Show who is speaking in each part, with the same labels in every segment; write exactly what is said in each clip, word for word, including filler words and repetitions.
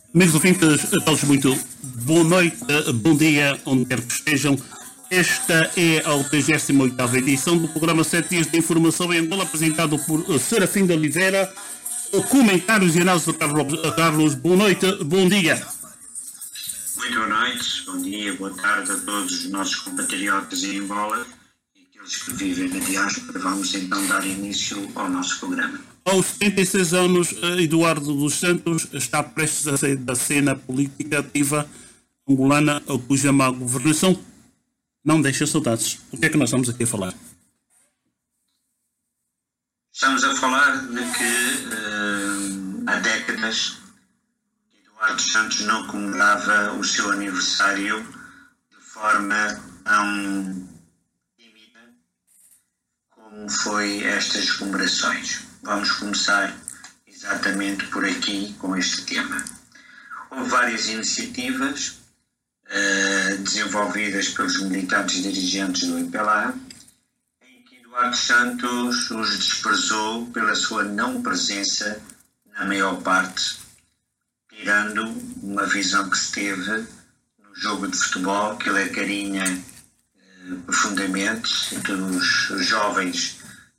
Speaker 1: Amigos ouvintes, a todos muito boa noite, bom dia, onde quer que estejam. Esta é a oitagésima oitava edição do programa sete Dias de Informação em Angola, apresentado por Serafim de Oliveira. Comentários e análises do Carlos. Carlos, boa noite, bom dia.
Speaker 2: Muito boa noite, bom dia, boa tarde a todos os nossos compatriotas em Angola e aqueles que vivem na diáspora. Vamos então dar início ao nosso programa.
Speaker 1: Aos setenta e seis anos, Eduardo dos Santos está prestes a sair da cena política ativa angolana, cuja má governação não deixa saudades. O que é que nós estamos aqui a falar?
Speaker 2: Estamos a falar de que uh, há décadas Eduardo Santos não comemorava o seu aniversário de forma tão tímida como foi estas comemorações. Vamos começar exatamente por aqui com este tema. Houve várias iniciativas uh, desenvolvidas pelos militantes dirigentes do M P L A em que Eduardo Santos os desprezou pela sua não presença na maior parte, tirando uma visão que se teve no jogo de futebol que ele acarinha uh, profundamente dos jovens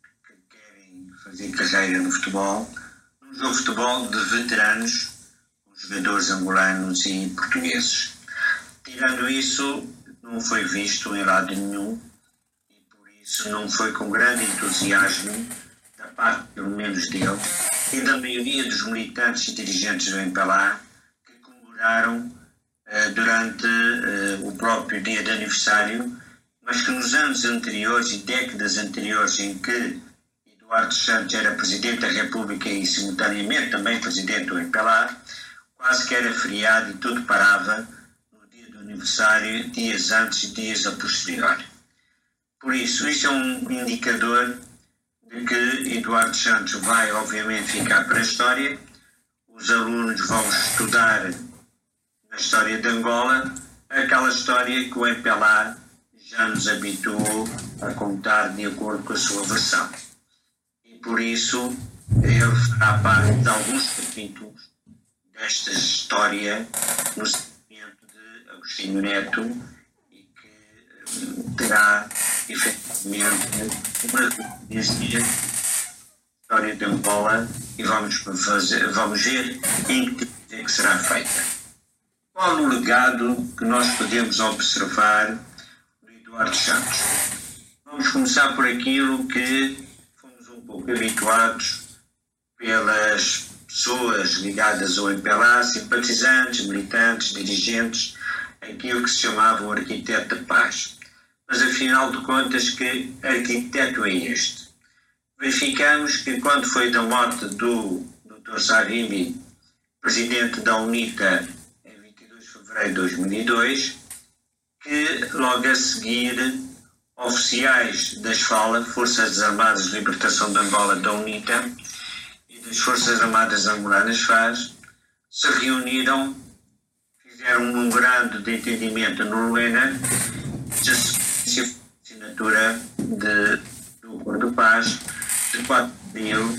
Speaker 2: fazer carreira no futebol, num jogo de futebol de veteranos, com jogadores angolanos e portugueses. Tirando isso, não foi visto em lado nenhum e por isso não foi com grande entusiasmo da parte, pelo menos dele, e da maioria dos militantes e dirigentes do M P L A que comemoraram uh, durante uh, o próprio dia de aniversário, mas que nos anos anteriores e décadas anteriores em que Eduardo Santos era Presidente da República e simultaneamente também Presidente do M P L A, quase que era feriado e tudo parava no dia do aniversário, dias antes e dias a posteriori. Por isso, isso é um indicador de que Eduardo Santos vai obviamente ficar para a história, os alunos vão estudar na história de Angola, aquela história que o M P L A já nos habituou a contar de acordo com a sua versão. Por isso, ele fará parte de alguns capítulos desta história no segmento de Agostinho Neto e que terá, efetivamente, uma história de Angola e vamos, fazer, vamos ver em que é que será feita. Qual o legado que nós podemos observar do Eduardo Santos? Vamos começar por aquilo que pouco habituados pelas pessoas ligadas ao M P L A, simpatizantes, militantes, dirigentes, aquilo que se chamava o arquiteto da paz. Mas afinal de contas, que arquiteto é este? Verificamos que quando foi da morte do doutor Savimbi, presidente da UNITA, em vinte e dois de fevereiro de dois mil e dois, que logo a seguir oficiais das FALA, Forças Armadas de Libertação de Angola da UNITA, e das Forças Armadas Angolanas FAS, se reuniram, fizeram um memorando de entendimento no Luena, de assinatura de, do Acordo de Paz, de quatro de abril,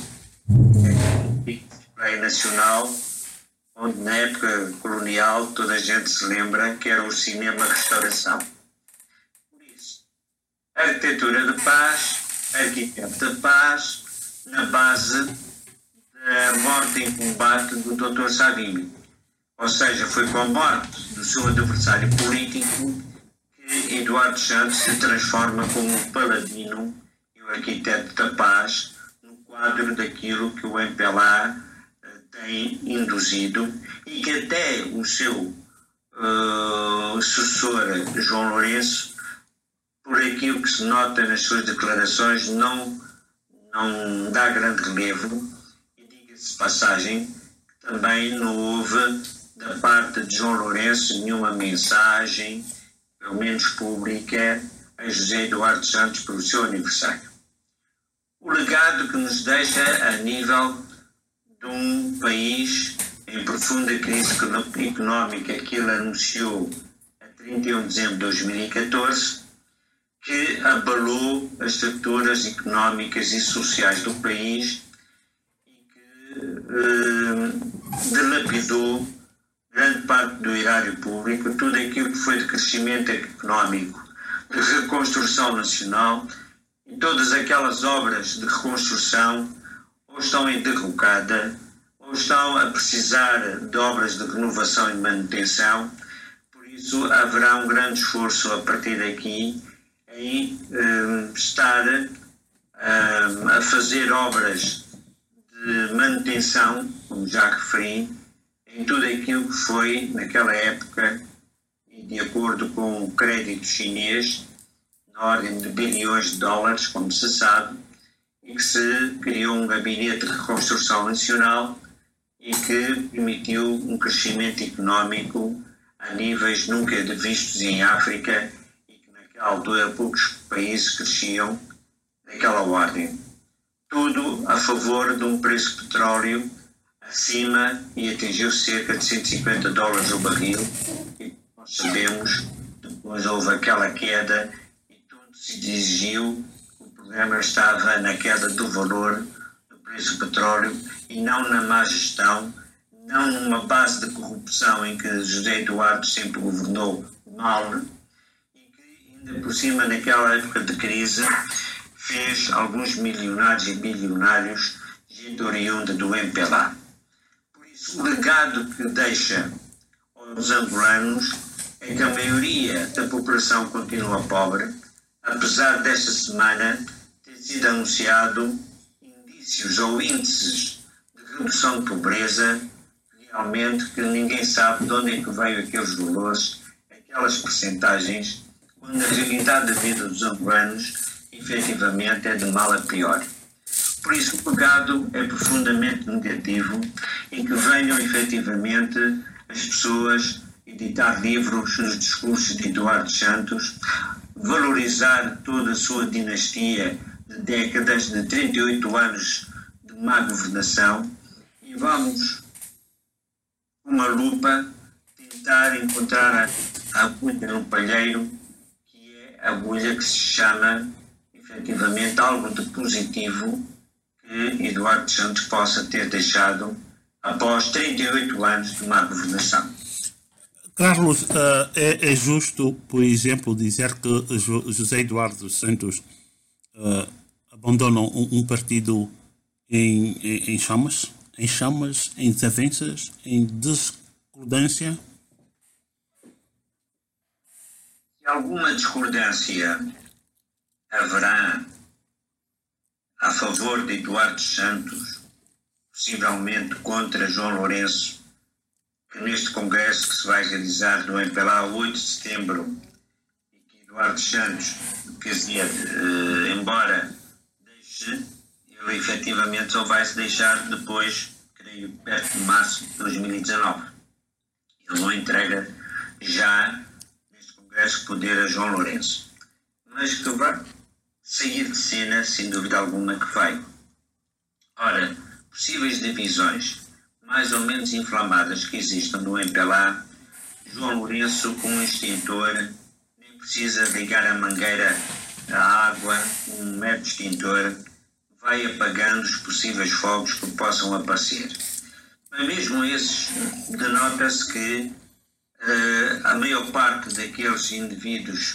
Speaker 2: Lei Nacional, onde na época colonial toda a gente se lembra que era o cinema restauração. Arquitetura de paz, arquiteto de paz, na base da morte em combate do doutor Savimbi. Ou seja, foi com a morte do seu adversário político que Eduardo Santos se transforma como um paladino e o arquiteto da paz no quadro daquilo que o M P L A tem induzido e que até o seu uh, sucessor João Lourenço, por aquilo que se nota nas suas declarações, não, não dá grande relevo. E diga-se de passagem que também não houve, da parte de João Lourenço, nenhuma mensagem, pelo menos pública, a José Eduardo Santos pelo seu aniversário. O legado que nos deixa a nível de um país em profunda crise económica que ele anunciou a trinta e um de dezembro de dois mil e catorze, que abalou as estruturas económicas e sociais do país e que eh, dilapidou grande parte do erário público, tudo aquilo que foi de crescimento económico, de reconstrução nacional, e todas aquelas obras de reconstrução ou estão em derrocada, ou estão a precisar de obras de renovação e de manutenção. Por isso haverá um grande esforço a partir daqui em um, estar um, a fazer obras de manutenção, como já referi, em tudo aquilo que foi, naquela época, e de acordo com o crédito chinês, na ordem de bilhões de dólares, como se sabe, e que se criou um gabinete de reconstrução nacional e que permitiu um crescimento económico a níveis nunca vistos em África e que naquela altura poucos países cresciam daquela ordem. Tudo a favor de um preço de petróleo acima e atingiu cerca de cento e cinquenta dólares o barril, e nós sabemos, depois houve aquela queda e tudo se dirigiu. O problema estava na queda do valor do preço do petróleo e não na má gestão, não numa base de corrupção em que José Eduardo sempre governou mal e que ainda por cima naquela época de crise fez alguns milionários e bilionários gente oriunda do M P L A. Por isso, o legado que deixa aos angolanos é que a maioria da população continua pobre, apesar desta semana ter sido anunciado indícios ou índices de redução de pobreza, realmente que ninguém sabe de onde é que veio aqueles valores, aquelas percentagens, quando a realidade da vida dos angolanos efetivamente é de mal a pior. Por isso o pecado é profundamente negativo e que venham efetivamente as pessoas editar livros nos discursos de Eduardo Santos, valorizar toda a sua dinastia de décadas, de trinta e oito anos de má governação, e vamos, com uma lupa, tentar encontrar a agulha no palheiro, que é a agulha que se chama efetivamente algo de positivo que Eduardo Santos possa ter deixado após trinta e oito anos de má governação.
Speaker 1: Carlos, uh, é, é justo, por exemplo, dizer que José Eduardo Santos uh, abandona um, um partido em, em, em chamas, em chamas, em desavenças, em discordância?
Speaker 2: Se alguma discordância haverá a favor de Eduardo Santos, possivelmente contra João Lourenço, que neste congresso que se vai realizar no M P L A oito de setembro, e que Eduardo Santos, quer dizer, eh, embora deixe, ele efetivamente só vai se deixar depois, creio, perto de março de dois mil e dezanove. Ele não entrega já neste congresso poder a João Lourenço, mas que vai sair de cena, sem dúvida alguma que vai. Ora, possíveis divisões mais ou menos inflamadas que existam no M P L A, João Lourenço, com um extintor, nem precisa ligar a mangueira à água, um mero extintor, vai apagando os possíveis fogos que possam aparecer. Mas mesmo esses, denota-se que uh, a maior parte daqueles indivíduos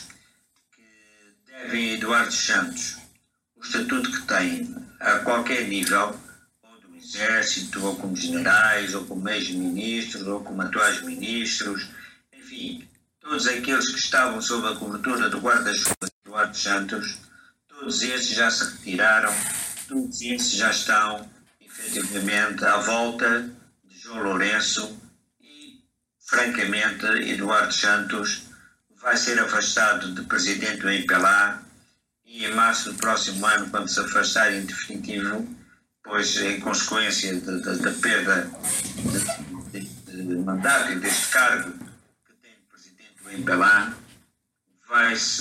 Speaker 2: que devem a Eduardo Santos o estatuto que têm a qualquer nível, Exército, ou como generais, ou como ex-ministros, ou como atuais ministros, enfim, todos aqueles que estavam sob a cobertura do guarda-chuva de Eduardo Santos, todos esses já se retiraram, todos esses já estão, efetivamente, à volta de João Lourenço e, francamente, Eduardo Santos vai ser afastado de presidente do M P L A e, em março do próximo ano, quando se afastar em definitivo, pois em consequência da perda de, de, de mandato e deste cargo que tem o presidente do M P L A, vai-se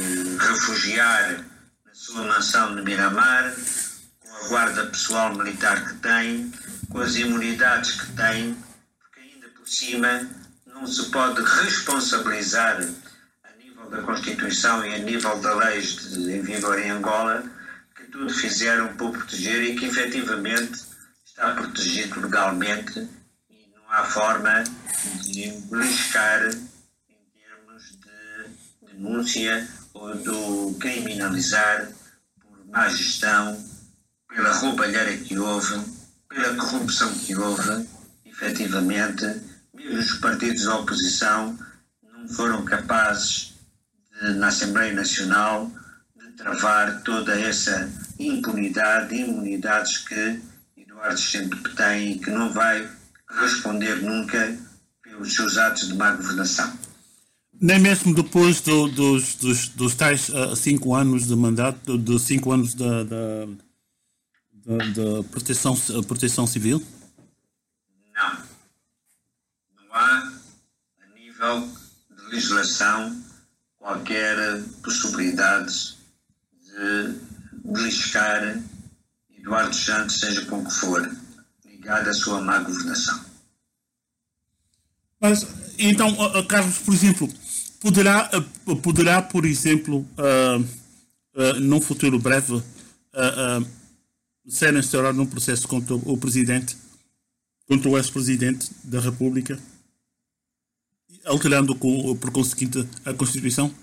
Speaker 2: refugiar na sua mansão de Miramar, com a guarda pessoal militar que tem, com as imunidades que tem, porque ainda por cima não se pode responsabilizar a nível da Constituição e a nível das leis de, em vigor em Angola, tudo fizeram para o proteger e que efetivamente está protegido legalmente e não há forma de beliscar em termos de denúncia ou do criminalizar por má gestão, pela roubalheira que houve, pela corrupção que houve, efetivamente, mesmo os partidos da oposição não foram capazes de, na Assembleia Nacional, de travar toda essa impunidade, imunidades que Eduardo sempre tem e que não vai responder nunca pelos seus atos de má governação.
Speaker 1: Nem mesmo depois do, dos, dos, dos tais uh, cinco anos de mandato, dos cinco anos da, da, da, da proteção, proteção civil?
Speaker 2: Não. Não há, a nível de legislação, qualquer possibilidade de beliscar Eduardo Santos, seja com que for, ligado à sua má governação.
Speaker 1: Mas, então, uh, Carlos, por exemplo, poderá, uh, poderá por exemplo, uh, uh, num futuro breve, uh, uh, ser instaurado um processo contra o presidente, contra o ex-presidente da República, alterando com, por conseguinte a Constituição?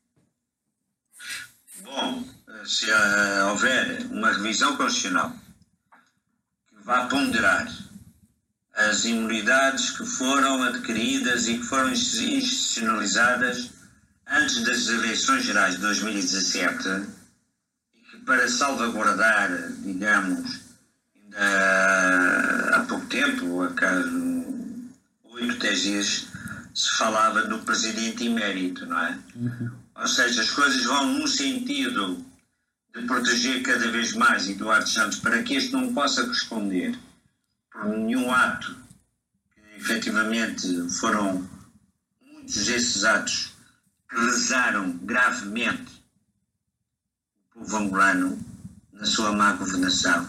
Speaker 2: Bom, se uh, houver uma revisão constitucional que vá ponderar as imunidades que foram adquiridas e que foram institucionalizadas antes das eleições gerais de dois mil e dezassete, e que para salvaguardar, digamos, ainda há pouco tempo, acaso oito, dez dias, se falava do presidente emérito, não é? Uhum. Ou seja, as coisas vão num sentido de proteger cada vez mais Eduardo Santos para que este não possa responder por nenhum ato, que efetivamente foram muitos desses atos que lesaram gravemente o povo angolano na sua má governação.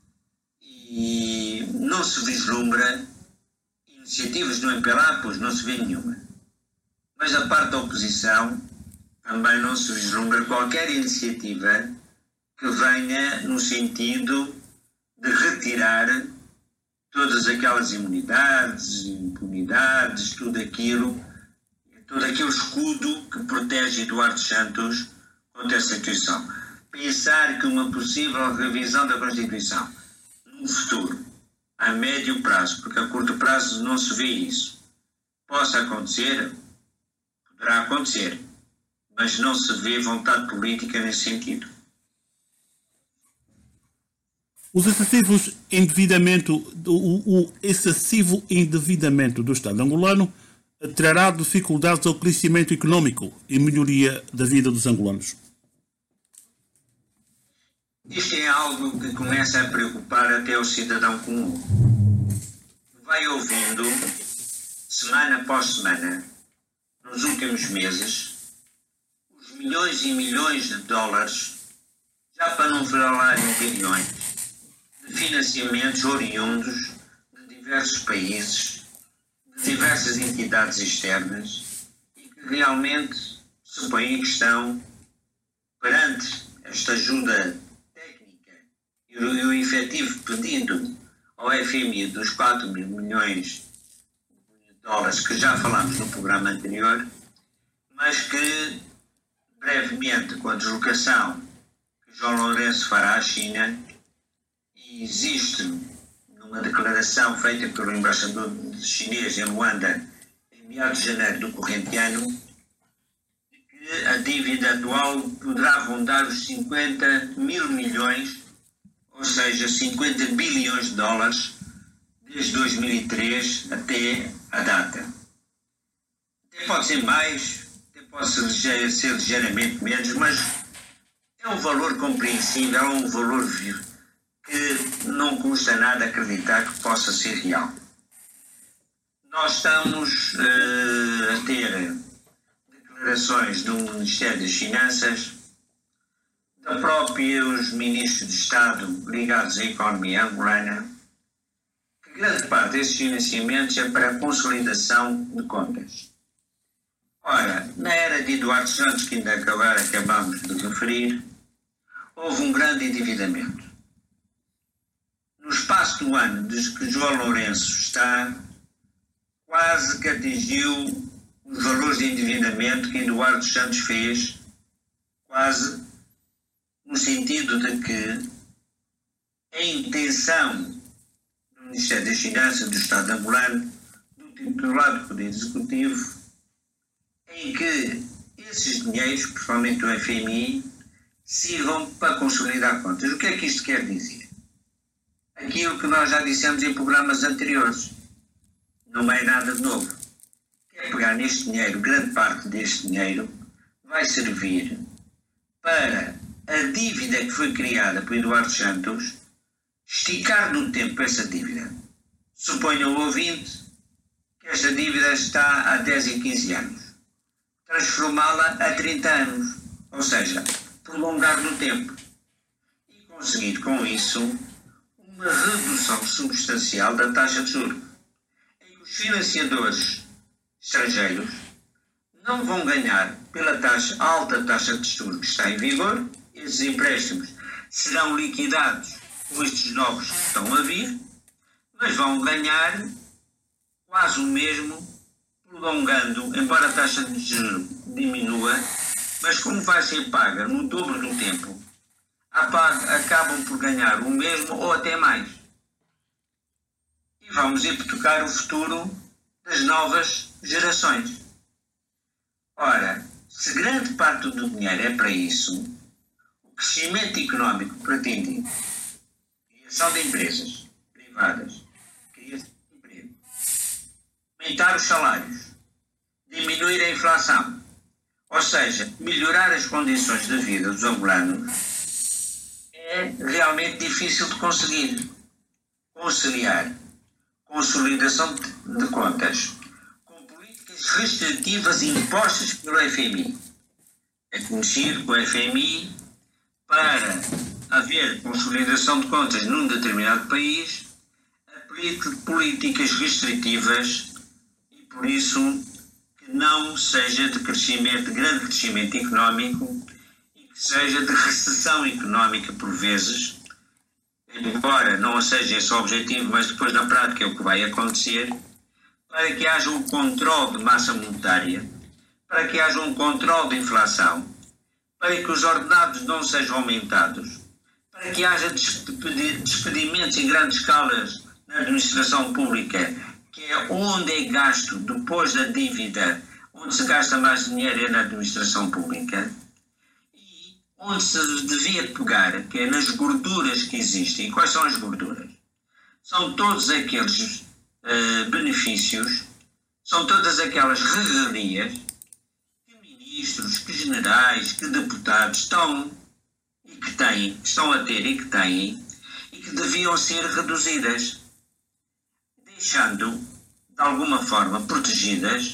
Speaker 2: E não se vislumbra iniciativas do M P L A, pois não se vê nenhuma. Mas da parte da oposição também não se vislumbra qualquer iniciativa que venha no sentido de retirar todas aquelas imunidades, impunidades, tudo aquilo, todo aquele escudo que protege Eduardo Santos contra essa Constituição. Pensar que uma possível revisão da Constituição no futuro, a médio prazo, porque a curto prazo não se vê isso, possa acontecer, poderá acontecer, mas não se vê vontade política nesse sentido.
Speaker 1: Os excessivos endividamento, o, o excessivo endividamento do Estado angolano trará dificuldades ao crescimento económico e melhoria da vida dos angolanos.
Speaker 2: Isto é algo que começa a preocupar até o cidadão comum. Vai ouvindo, semana após semana, nos últimos meses, os milhões e milhões de dólares, já para não falar em bilhões, de financiamentos oriundos de diversos países, de diversas entidades externas, e que realmente se põe em questão perante esta ajuda técnica e o, e o efetivo pedido ao F M I dos quatro mil milhões de dólares que já falámos no programa anterior, mas que brevemente, com a deslocação que João Lourenço fará à China, e existe numa declaração feita pelo embaixador chinês em Luanda em meados de janeiro do corrente ano, que a dívida atual poderá rondar os cinquenta mil milhões, ou seja, cinquenta bilhões de dólares, desde dois mil e três até a data. Até pode ser mais, até pode ser, ser ligeiramente menos, mas é um valor compreensível, é um valor vivo, que não custa nada acreditar que possa ser real. Nós estamos uh, a ter declarações do Ministério das Finanças, da próprios ministros de Estado ligados à economia angolana, que grande parte desses financiamentos é para a consolidação de contas. Ora, na era de Eduardo Santos, que ainda agora acabamos de referir, houve um grande endividamento. No espaço do ano desde que João Lourenço está, quase que atingiu os valores de endividamento que Eduardo Santos fez, quase no sentido de que a intenção do Ministério das Finanças, do Estado angolano, do titular do Poder Executivo, em que esses dinheiros, principalmente do F M I, sirvam para consolidar contas. O que é que isto quer dizer? Aquilo que nós já dissemos em programas anteriores. Não é nada de novo. Quer pegar neste dinheiro, grande parte deste dinheiro vai servir para a dívida que foi criada por Eduardo Santos, esticar no tempo essa dívida. Suponha o ouvinte que esta dívida está há dez e quinze anos. Transformá-la a trinta anos. Ou seja, prolongar no tempo. E conseguir com isso uma redução substancial da taxa de juros. Em que os financiadores estrangeiros não vão ganhar pela taxa, alta taxa de juros que está em vigor. Esses empréstimos serão liquidados com estes novos que estão a vir, mas vão ganhar quase o mesmo, prolongando, embora a taxa de juros diminua, mas como vai ser paga no dobro do tempo, acabam por ganhar o mesmo ou até mais. E vamos hipotecar o futuro das novas gerações. Ora, se grande parte do dinheiro é para isso, o crescimento económico pretendido, criação de empresas privadas, criação de emprego, aumentar os salários, diminuir a inflação, ou seja, melhorar as condições de vida dos angolanos, é realmente difícil de conseguir. Conciliar consolidação de contas com políticas restritivas impostas pelo F M I. É conhecido que o F M I, para haver consolidação de contas num determinado país, aplica políticas restritivas e, por isso, que não seja de crescimento, de grande crescimento económico e que seja de recessão económica por vezes, embora não seja esse o objetivo, mas depois na prática é o que vai acontecer, para que haja um controle de massa monetária, para que haja um controle de inflação, para que os ordenados não sejam aumentados, para que haja despedimentos em grandes escalas na administração pública, que é onde é gasto depois da dívida, onde se gasta mais dinheiro é na administração pública, e onde se devia pegar, que é nas gorduras que existem. E quais são as gorduras? São todos aqueles uh, benefícios, são todas aquelas regalias que ministros, que generais, que deputados estão e que têm, estão a ter e que têm, e que deviam ser reduzidas, deixando, de alguma forma, protegidas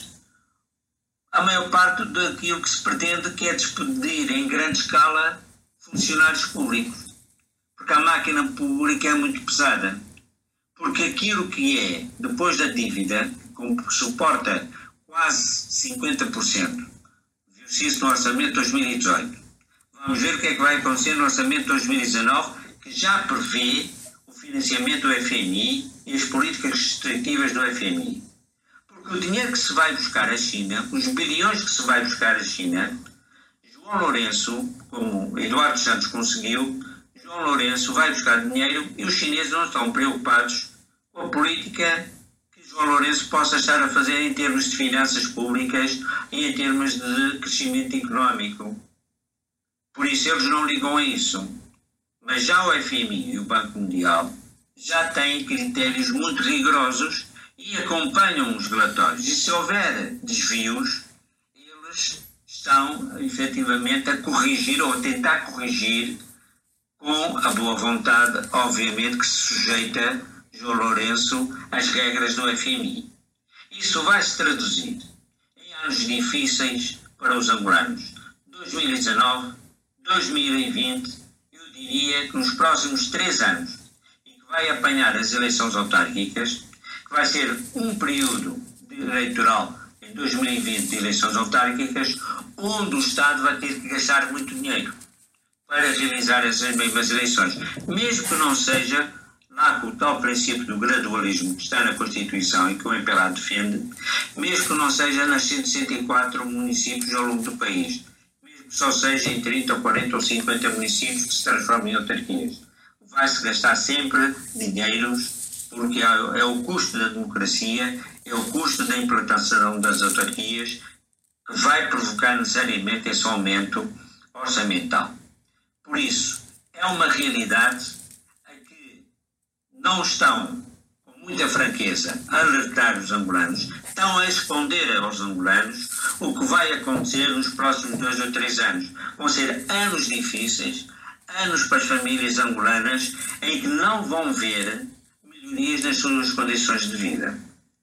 Speaker 2: a maior parte daquilo que se pretende, que é despedir em grande escala funcionários públicos. Porque a máquina pública é muito pesada. Porque aquilo que é, depois da dívida, que suporta quase cinquenta por cento, viu-se isso no orçamento de dois mil e dezoito. Vamos ver o que é que vai acontecer no orçamento de dois mil e dezanove, que já prevê o financiamento do F M I e as políticas restritivas do F M I. Porque o dinheiro que se vai buscar à China, os bilhões que se vai buscar à China, João Lourenço, como Eduardo Santos conseguiu, João Lourenço vai buscar dinheiro e os chineses não estão preocupados com a política que João Lourenço possa estar a fazer em termos de finanças públicas e em termos de crescimento económico. Por isso eles não ligam a isso. Mas já o F M I e o Banco Mundial já têm critérios muito rigorosos e acompanham os relatórios. E se houver desvios, eles estão efetivamente a corrigir ou a tentar corrigir com a boa vontade, obviamente, que se sujeita João Lourenço às regras do F M I. Isso vai se traduzir em anos difíceis para os angolanos. dois mil e dezanove, dois mil e vinte, eu diria que nos próximos três anos, e que vai apanhar as eleições autárquicas, que vai ser um período eleitoral em dois mil e vinte de eleições autárquicas, onde o Estado vai ter que gastar muito dinheiro para realizar essas mesmas eleições. Mesmo que não seja lá com o tal princípio do gradualismo que está na Constituição e que o M P L A defende, mesmo que não seja nas cento e sessenta e quatro municípios ao longo do país, mesmo que só seja em trinta ou quarenta ou cinquenta municípios que se transformem em autarquias. Vai-se gastar sempre dinheiros, porque é o custo da democracia, é o custo da implantação das autarquias que vai provocar necessariamente esse aumento orçamental. Por isso, é uma realidade a que não estão, com muita franqueza, a alertar os angolanos, estão a responder aos angolanos o que vai acontecer nos próximos dois ou três anos. Vão ser anos difíceis, anos para as famílias angolanas, em que não vão ver melhorias nas suas condições de vida.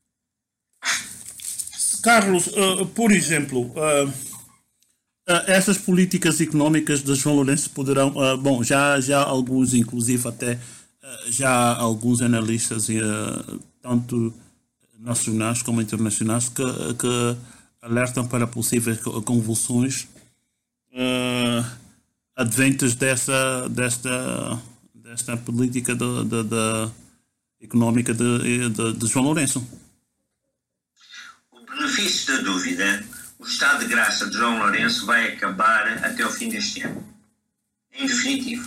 Speaker 1: Carlos, uh, por exemplo, uh, uh, essas políticas económicas de João Lourenço poderão, uh, bom, já, já alguns, inclusive até uh, já alguns analistas, uh, tanto nacionais como internacionais, que, que alertam para possíveis convulsões uh, adventas dessa, desta, desta política de, de, de, económica de, de, de João Lourenço.
Speaker 2: Benefício da dúvida, o estado de graça de João Lourenço vai acabar até o fim deste ano. Em definitivo.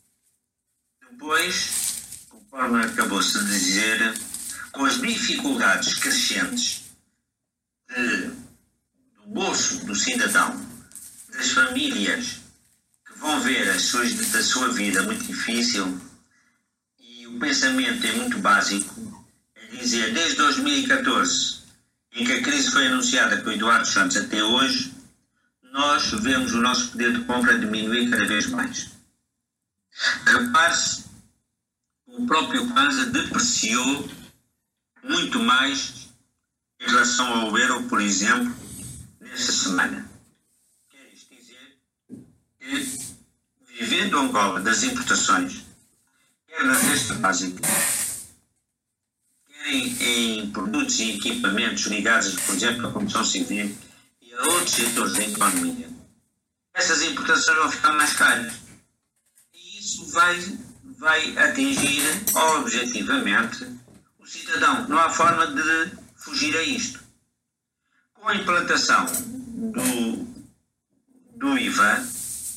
Speaker 2: Depois, conforme acabou-se de dizer, com as dificuldades crescentes de, do bolso do cidadão, das famílias que vão ver as suas, da sua vida muito difícil, e o pensamento é muito básico, é dizer, desde dois mil e catorze, em que a crise foi anunciada com Eduardo Santos até hoje, nós vemos o nosso poder de compra diminuir cada vez mais. Repare-se, o próprio Kwanza depreciou muito mais em relação ao euro, por exemplo, nesta semana. Quer isto dizer que, vivendo Angola das importações, quer na cesta básica, Em, em produtos e equipamentos ligados, por exemplo, à construção civil e a outros setores da economia, essas importações vão ficar mais caras. E isso vai, vai atingir objetivamente o cidadão. Não há forma de fugir a isto. Com a implantação do, do I V A,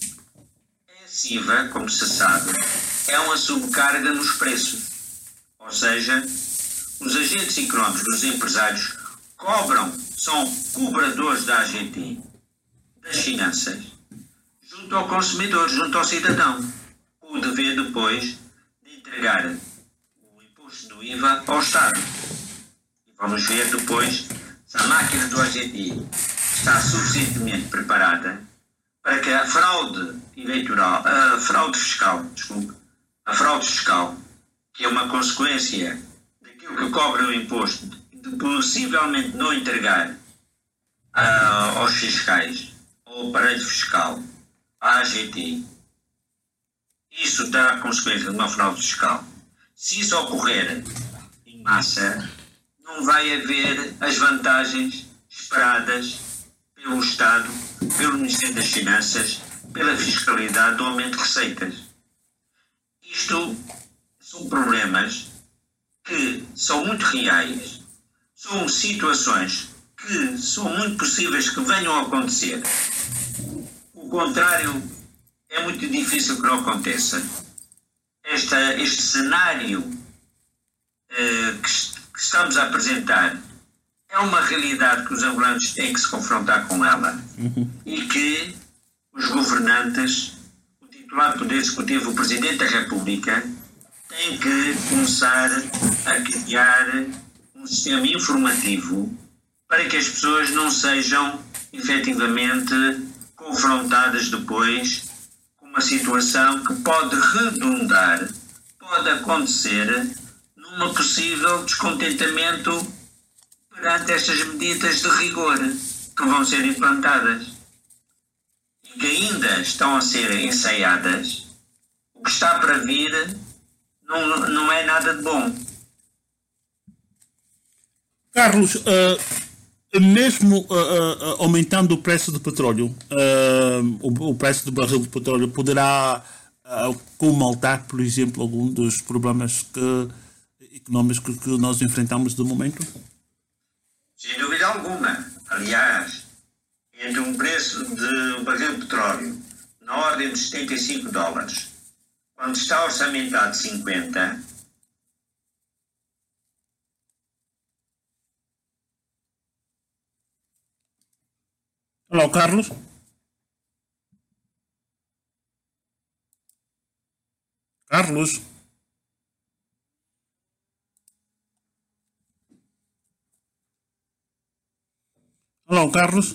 Speaker 2: esse I V A, como se sabe, é uma subcarga nos preços. Ou seja, os agentes económicos, os empresários, cobram, são cobradores da A G T, das finanças, junto ao consumidor, junto ao cidadão, com o dever depois de entregar o imposto do I V A ao Estado. E vamos ver depois se a máquina do A G T está suficientemente preparada para que a fraude eleitoral, a fraude fiscal, desculpe, a fraude fiscal, que é uma consequência que cobra o imposto de possivelmente não entregar uh, aos fiscais ou ao aparelho fiscal, à A G T, isso dá consequência de uma fraude fiscal. Se isso ocorrer em massa, não vai haver as vantagens esperadas pelo Estado, pelo Ministério das Finanças, pela fiscalidade do aumento de receitas. Isto são problemas que são muito reais, são situações que são muito possíveis que venham a acontecer. O contrário é muito difícil que não aconteça. Esta, este cenário eh, que, que estamos a apresentar é uma realidade que os angolanos têm que se confrontar com ela uhum. e que os governantes, o titular do Poder Executivo, o Presidente da República, tem que começar a criar um sistema informativo para que as pessoas não sejam efetivamente confrontadas depois com uma situação que pode redundar, pode acontecer num possível descontentamento perante estas medidas de rigor que vão ser implantadas e que ainda estão a ser ensaiadas. O que está para vir Não, não é nada de bom.
Speaker 1: Carlos, uh, mesmo uh, uh, aumentando o preço do petróleo, uh, o, o preço do barril de petróleo poderá comaltar, por exemplo, algum dos problemas que, económicos que nós enfrentamos de momento?
Speaker 2: Sem dúvida alguma. Aliás, entre um preço de um barril de petróleo na ordem de setenta e cinco dólares, quando está orçamentado cinquenta.
Speaker 1: Olá, Carlos. Carlos. Olá, Carlos.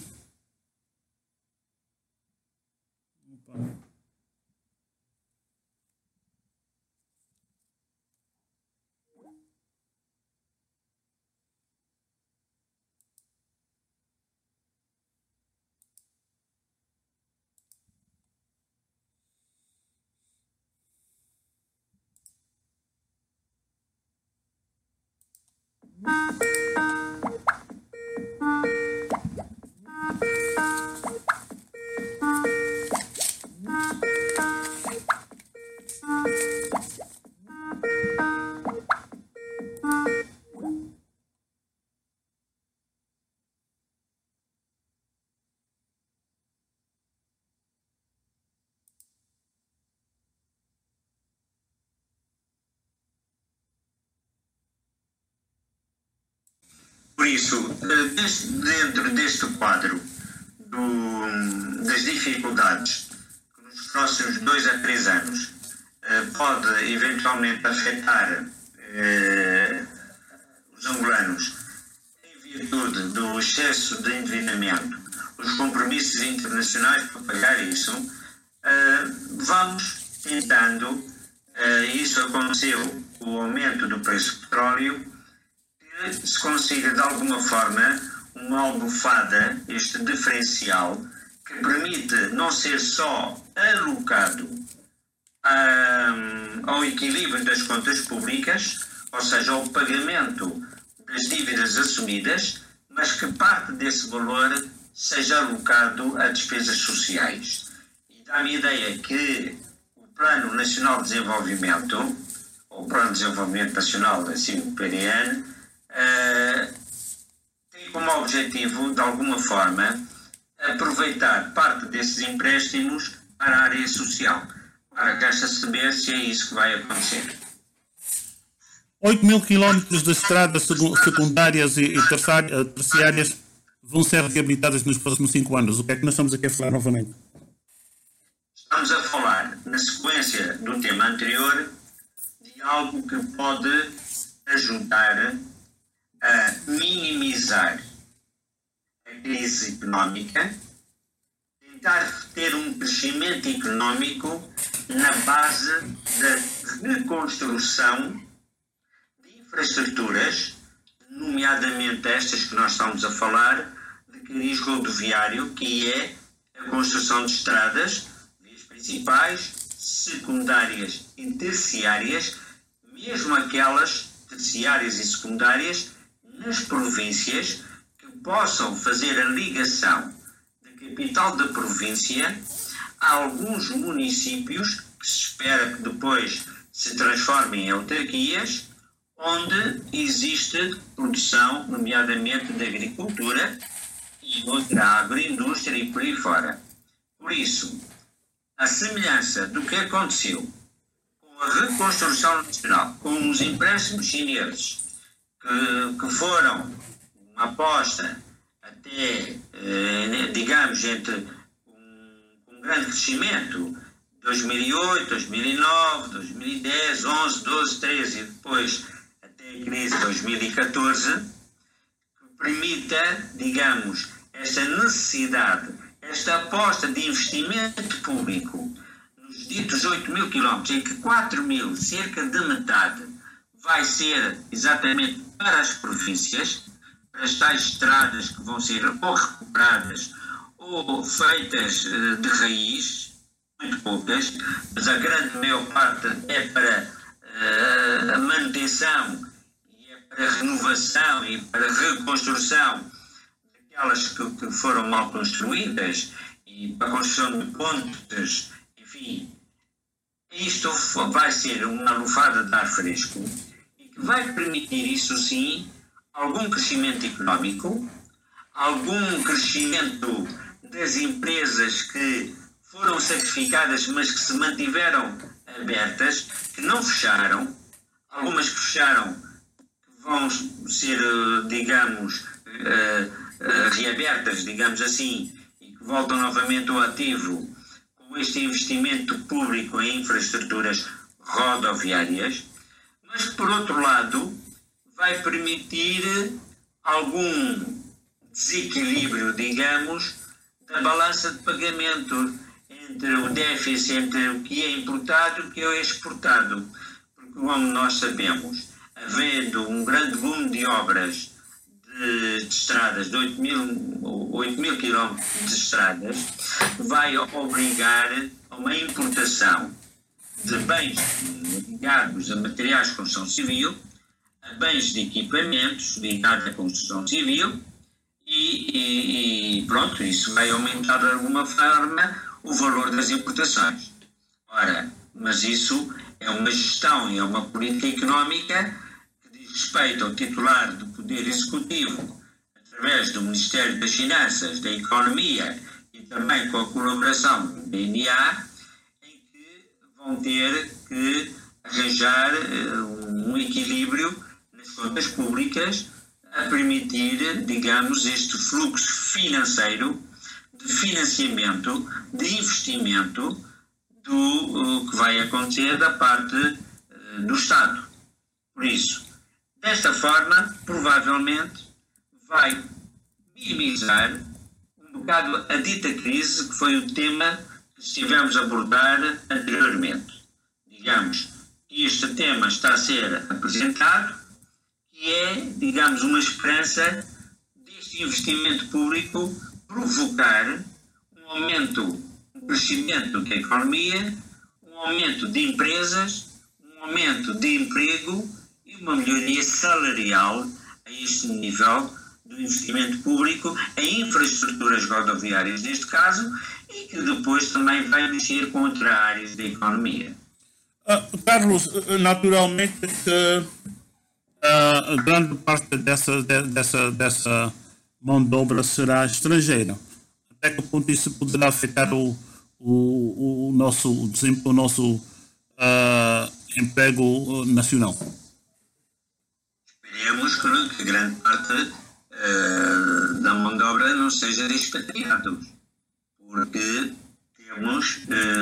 Speaker 2: Por isso, deste, dentro deste quadro do, das dificuldades que nos próximos dois a três anos pode eventualmente afetar eh, os angolanos em virtude do excesso de endividamento, os compromissos internacionais para pagar isso, eh, vamos tentando, eh, isso aconteceu com o aumento do preço do petróleo, que se consiga de alguma forma uma almofada, este diferencial, que permite não ser só alocado um, ao equilíbrio das contas públicas, ou seja, ao pagamento das dívidas assumidas, mas que parte desse valor seja alocado a despesas sociais. E dá-me a ideia que o Plano Nacional de Desenvolvimento, ou o Plano de Desenvolvimento Nacional, assim o P D N, Uh, tem como objetivo, de alguma forma, aproveitar parte desses empréstimos para a área social. Para resta saber se é isso que vai acontecer.
Speaker 1: oito mil quilómetros de estradas secundárias e terciárias vão ser reabilitadas nos próximos cinco anos. O que é que nós estamos aqui a falar novamente?
Speaker 2: Estamos a falar, na sequência do tema anterior, de algo que pode ajudar a minimizar a crise económica, tentar ter um crescimento económico na base da reconstrução de infraestruturas, nomeadamente estas que nós estamos a falar, de cariz rodoviário, que é a construção de estradas, vias principais, secundárias e terciárias, mesmo aquelas terciárias e secundárias nas províncias, que possam fazer a ligação da capital da província a alguns municípios que se espera que depois se transformem em autarquias, onde existe produção, nomeadamente de agricultura e outra agroindústria e por aí fora. Por isso, a semelhança do que aconteceu com a reconstrução nacional, com os empréstimos chineses, que, que foram uma aposta até, eh, digamos, entre um, um grande crescimento, dois mil e oito, dois mil e nove, dois mil e dez, onze, doze, treze e depois até a crise de dois mil e catorze, que permita, digamos, esta necessidade, esta aposta de investimento público nos ditos oito mil quilómetros, em que quatro mil, cerca de metade, vai ser exatamente para as províncias, para as tais estradas que vão ser ou recuperadas ou feitas de raiz, muito poucas, mas a grande maior parte é para uh, a manutenção, e é para a renovação e para a reconstrução daquelas que, que foram mal construídas e para a construção de pontes, enfim. isto vai ser uma lufada de ar fresco e que vai permitir, isso sim, algum crescimento económico, algum crescimento das empresas que foram sacrificadas, mas que se mantiveram abertas, que não fecharam, algumas que fecharam, que vão ser, digamos, reabertas, digamos assim, e que voltam novamente ao ativo com este investimento público em infraestruturas rodoviárias, mas que, por outro lado, vai permitir algum desequilíbrio, digamos, da balança de pagamento entre o déficit, entre o que é importado e o que é exportado. Porque, como nós sabemos, havendo um grande volume de obras de, de estradas, de oito mil quilómetros de estradas, vai obrigar a uma importação de bens ligados a materiais de construção civil, a bens de equipamentos ligados à construção civil, e, e, e pronto, isso vai aumentar de alguma forma o valor das importações. Ora, mas isso é uma gestão e é uma política económica que diz respeito ao titular do Poder Executivo, através do Ministério das Finanças, da Economia e também com a colaboração do B N A, em que vão ter que arranjar uh, um equilíbrio nas contas públicas a permitir, digamos, este fluxo financeiro de financiamento, de investimento do uh, que vai acontecer da parte uh, do Estado. Por isso, desta forma, provavelmente vai minimizar um bocado a dita crise, que foi o tema que estivemos a abordar anteriormente. Digamos que este tema está a ser apresentado, que é, digamos, uma esperança deste investimento público provocar um aumento, um crescimento da economia, um aumento de empresas, um aumento de emprego e uma melhoria salarial a este nível do investimento público em infraestruturas rodoviárias, neste caso, e que depois também vai mexer com outras áreas da economia.
Speaker 1: Uh, Carlos, naturalmente que uh, grande parte dessa, dessa, dessa mão de obra será estrangeira. Até que ponto isso poderá afetar o, o, o nosso, o nosso uh, emprego nacional?
Speaker 2: Esperemos que grande parte uh, da mão de obra não seja de expatriados, porque temos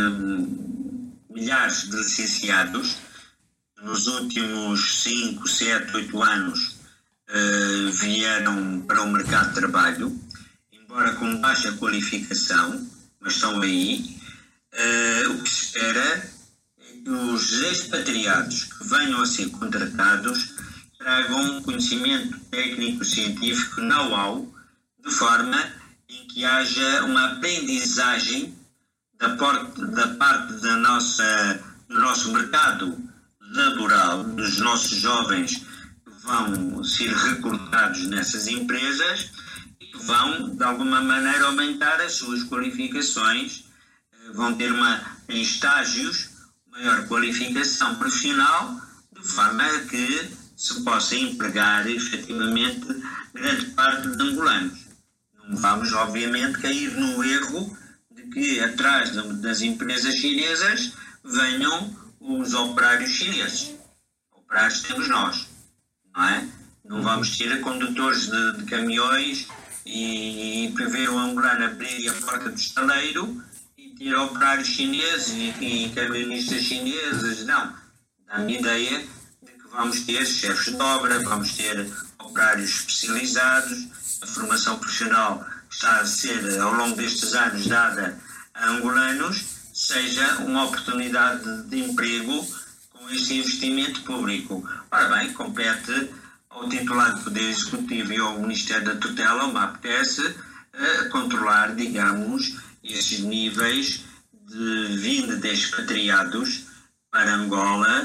Speaker 2: uh, milhares de licenciados que nos últimos cinco, sete, oito anos uh, vieram para o mercado de trabalho, embora com baixa qualificação, mas estão aí. Uh, o que se espera é que os expatriados que venham a ser contratados tragam conhecimento técnico-científico, know-how, de forma em que haja uma aprendizagem da, porte, da parte da nossa, do nosso mercado laboral, dos nossos jovens que vão ser recrutados nessas empresas e que vão, de alguma maneira, aumentar as suas qualificações, vão ter uma, em estágios, maior qualificação profissional, de forma que se possa empregar efetivamente grande parte de angolanos. Não vamos, obviamente, cair no erro de que atrás das empresas chinesas venham os operários chineses. Operários temos nós, não é? Não vamos ter condutores de, de caminhões e, e prever o angolano abrir a porta do estaleiro e ter operários chineses e, e camionistas chineses. Não. Dá-me ideia vamos ter chefes de obra, vamos ter operários especializados, a formação profissional que está a ser, ao longo destes anos, dada a angolanos, seja uma oportunidade de emprego com este investimento público. Ora bem, compete ao titular do Poder Executivo e ao Ministério da Tutela, o MAPTES, a controlar, digamos, esses níveis de vinda de expatriados para Angola,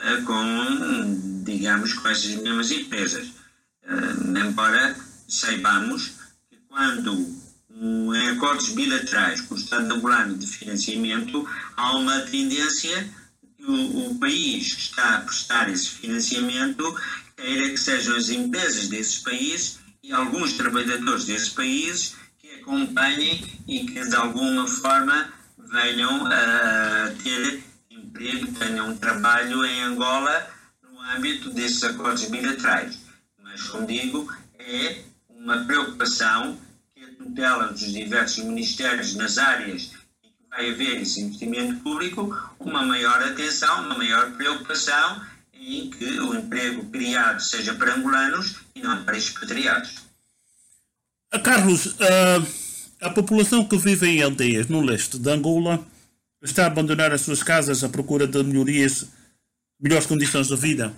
Speaker 2: com, digamos, com essas mesmas empresas. Uh, embora saibamos que quando um, em acordos bilaterais com o Estado angolano de financiamento há uma tendência que o, o país que está a prestar esse financiamento queira que sejam as empresas desses países e alguns trabalhadores desses países que acompanhem e que de alguma forma venham a ter emprego, tenham um trabalho em Angola no âmbito desses acordos bilaterais. Mas, como digo, é uma preocupação que a tutela dos diversos ministérios nas áreas em que vai haver esse investimento público, uma maior atenção, uma maior preocupação em que o emprego criado seja para angolanos e não para expatriados.
Speaker 1: Carlos, a, a população que vive em aldeias no leste de Angola está a abandonar as suas casas à procura de melhorias, melhores condições de vida.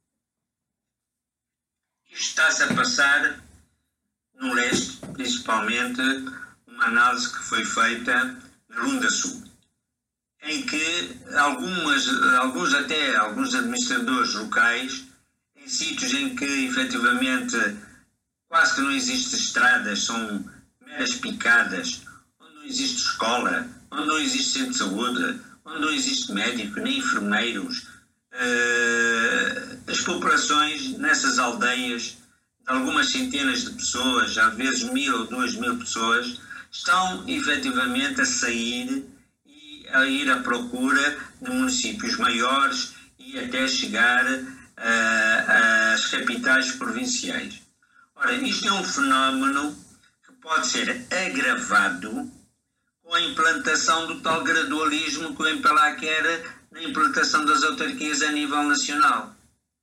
Speaker 2: Isto está-se a passar no leste, principalmente uma análise que foi feita na Lunda Sul, em que algumas, alguns até alguns administradores locais, em sítios em que efetivamente quase que não existem estradas, são meras picadas, onde não existe escola, onde não existe centro de saúde, onde não existe médico, nem enfermeiros, uh, as populações nessas aldeias, de algumas centenas de pessoas, às vezes mil ou duas mil pessoas, estão efetivamente a sair e a ir à procura de municípios maiores e até chegar uh, às capitais provinciais. Ora, isto é um fenómeno que pode ser agravado com a implantação do tal gradualismo que o M P L A quer na implantação das autarquias a nível nacional.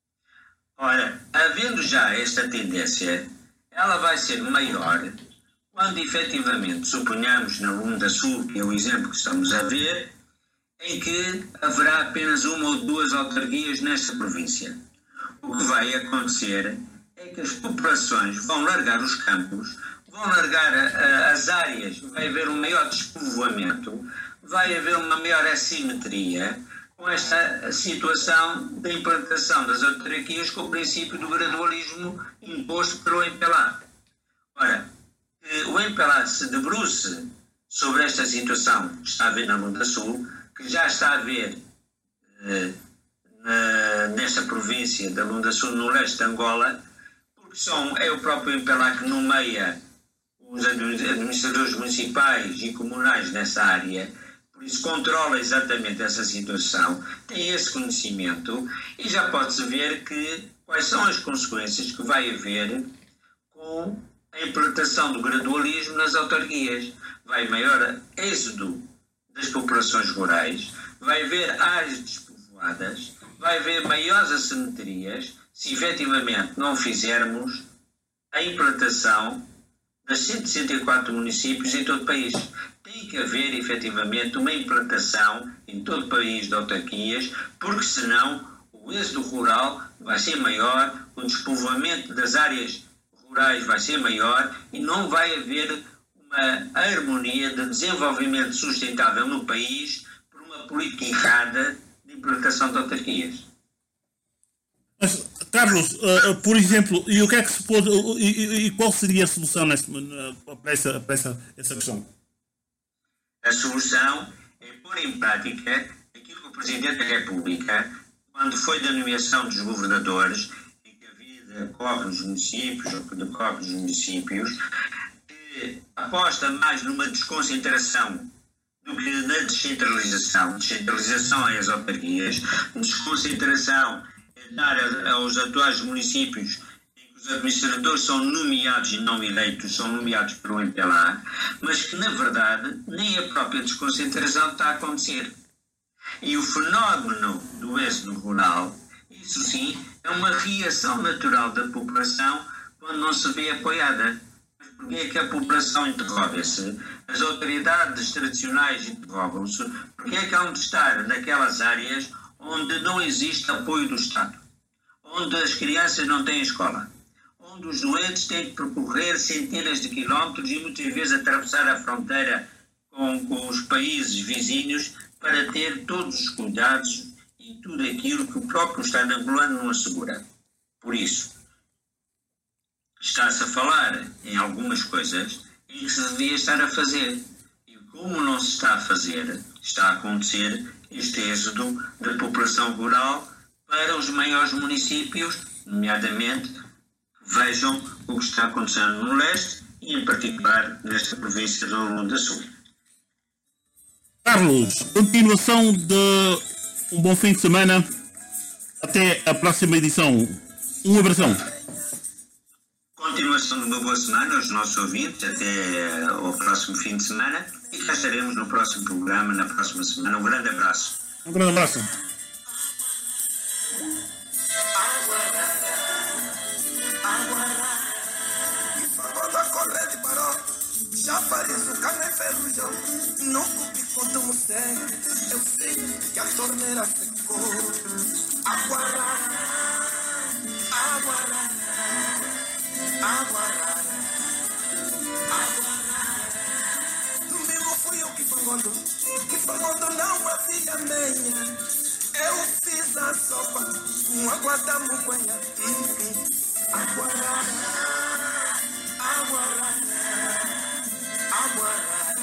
Speaker 2: Ora, havendo já esta tendência, ela vai ser maior quando efetivamente, suponhamos na Lunda Sul, que é o exemplo que estamos a ver, em que haverá apenas uma ou duas autarquias nesta província. O que vai acontecer é que as populações vão largar os campos, vão largar a, a, as áreas, vai haver um maior despovoamento, vai haver uma maior assimetria com esta situação da implantação das autarquias com o princípio do gradualismo imposto pelo M P L A. Ora, o M P L A se debruce sobre esta situação que está a ver na Lunda Sul, que já está a ver eh, na, nesta província da Lunda Sul, no leste de Angola, porque são, é o próprio M P L A que nomeia os administradores municipais e comunais nessa área, por isso controla exatamente essa situação, tem esse conhecimento e já pode-se ver que, quais são as consequências que vai haver com a implantação do gradualismo nas autarquias. Vai maior êxodo das populações rurais, vai haver áreas despovoadas, vai haver maiores assimetrias se efetivamente não fizermos a implantação das cento e sessenta e quatro municípios em todo o país. Tem que haver efetivamente uma implantação em todo o país de autarquias, porque senão o êxodo rural vai ser maior, o despovoamento das áreas rurais vai ser maior e não vai haver uma harmonia de desenvolvimento sustentável no país por uma política errada de implantação de autarquias.
Speaker 1: Mas, Carlos, uh, por exemplo, e o que é que se pode, uh, e, e qual seria a solução nesse, uh, para, essa, para essa, essa questão?
Speaker 2: A solução é pôr em prática aquilo que o Presidente da República, quando foi da nomeação dos governadores, em que a vida corre nos municípios, ou que decorre nos municípios, que aposta mais numa desconcentração do que na descentralização. Descentralização é as autarquias, desconcentração é dar aos atuais municípios em que os administradores são nomeados e não eleitos, são nomeados pelo M P L A, mas que na verdade nem a própria desconcentração está a acontecer. E o fenómeno do êxodo rural, isso sim, é uma reação natural da população quando não se vê apoiada. Mas porquê é que a população interroga-se? As autoridades tradicionais interrogam-se porque é que há de estar naquelas áreas onde não existe apoio do Estado, onde as crianças não têm escola, onde os doentes têm que percorrer centenas de quilómetros e muitas vezes atravessar a fronteira com, com os países vizinhos para ter todos os cuidados e tudo aquilo que o próprio Estado angolano não assegura. Por isso, está-se a falar em algumas coisas em que se devia estar a fazer. E como não se está a fazer, está a acontecer este êxodo da população rural para os maiores municípios, nomeadamente, vejam o que está acontecendo no leste e, em particular, nesta província do Rio Grande do Sul.
Speaker 1: Carlos, continuação de um bom fim de semana. Até a próxima edição. Um abração.
Speaker 2: Continuação de uma boa semana aos nossos ouvintes, até ao próximo fim de semana. E cá estaremos no próximo programa, na próxima semana. Um grande abraço.
Speaker 1: Um grande abraço.
Speaker 3: Chafariz, o cano é ferrujão. Não cubi quanto me segue. Eu sei que a torneira secou. Aguarara, aguarara, aguarara, aguarara. Domingo fui eu que fangondo, que fangondo não havia menha. Eu fiz a sopa com água da muguenha. Aguarara, aguarara. Aguarara,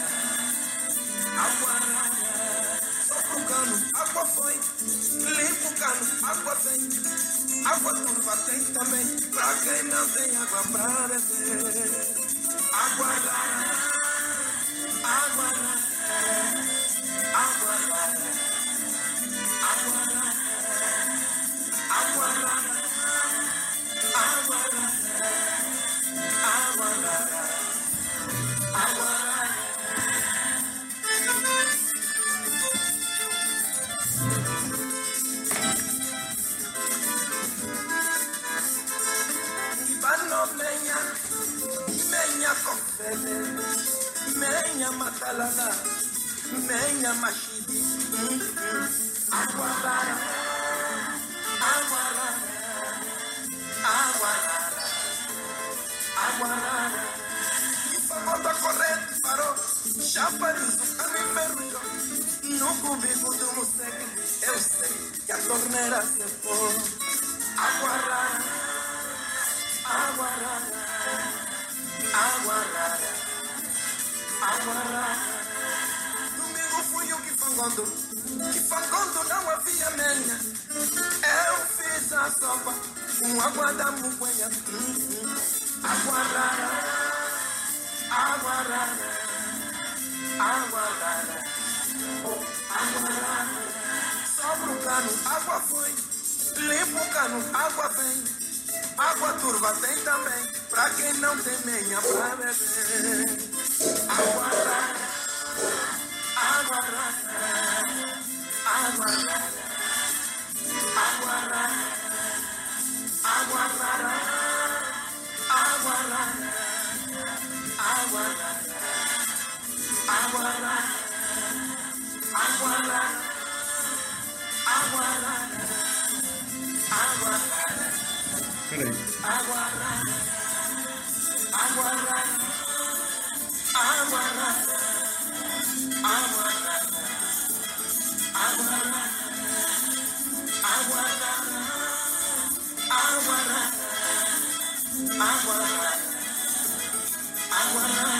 Speaker 3: aguarara, sopra o cano, água foi, limpa o cano, água vem, água turva tem também, pra quem não tem água pra beber. Aguarara, aguarara, aguarara, aguarara, aguarara, aguarara, aguarara. Menha confele, menha matalala, menha machidi, aguarara, aguarara, aguarara, aguarara. E famosa corrente parou, chafariz, o cano ferrujão. No cubico do moseque, eu sei que a torneira se for. Aguarara, aguarara. Aguarara, aguarara. Domingo fui eu que fangondo, que fangondo não havia menha. Eu fiz a sopa com água da muguenha. Aguarara, aguarara, aguarara, aguarara. Sobra o cano, água foi, limpa o cano, água vem. Água turva tem também, pra quem não tem menha pra beber. Aguarara, aguarara, aguarara, aguarara, aguarara, aguarara, aguarara, aguarara, aguarara, aguarara, aguarara. Aguarara, aguarara, aguarara, aguarara, aguarara, aguarara, aguarara, aguarara, aguarara.